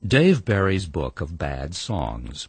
Dave Barry's Book of Bad Songs.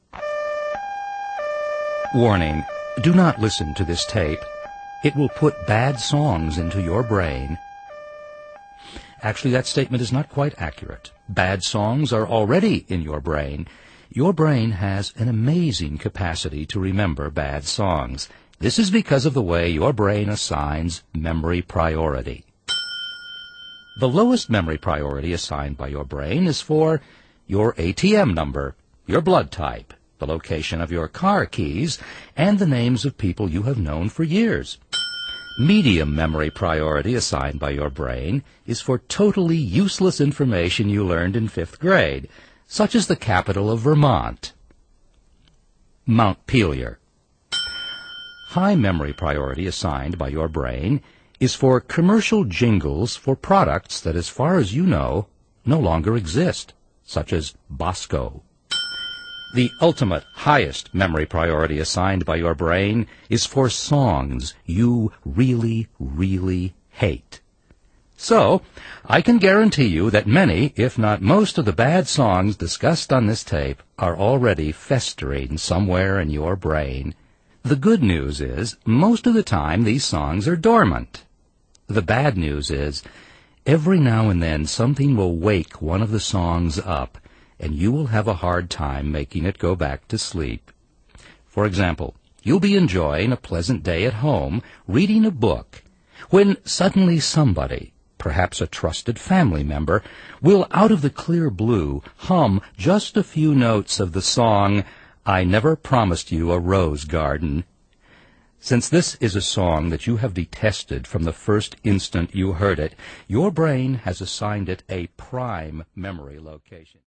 Warning, do not listen to this tape. It will put bad songs into your brain. Actually, that statement is not quite accurate. Bad songs are already in your brain. Your brain has an amazing capacity to remember bad songs. This is because of the way your brain assigns memory priority. The lowest memory priority assigned by your brain is for your ATM number, your blood type, the location of your car keys, and the names of people you have known for years. Medium memory priority assigned by your brain is for totally useless information you learned in 5th grade, such as the capital of Vermont, Montpelier. High memory priority assigned by your brain is for commercial jingles for products that, as far as you know, no longer exist, such as Bosco. The ultimate highest memory priority assigned by your brain is for songs you really, really hate. So, I can guarantee you that many, if not most, of the bad songs discussed on this tape are already festering somewhere in your brain. The good news is, most of the time these songs are dormant. The bad news is, every now and then something will wake one of the songs up, and you will have a hard time making it go back to sleep. For example, you'll be enjoying a pleasant day at home, reading a book, when suddenly somebody, perhaps a trusted family member, will out of the clear blue hum just a few notes of the song, "I Never Promised You a Rose Garden." Since this is a song that you have detested from the first instant you heard it, your brain has assigned it a prime memory location.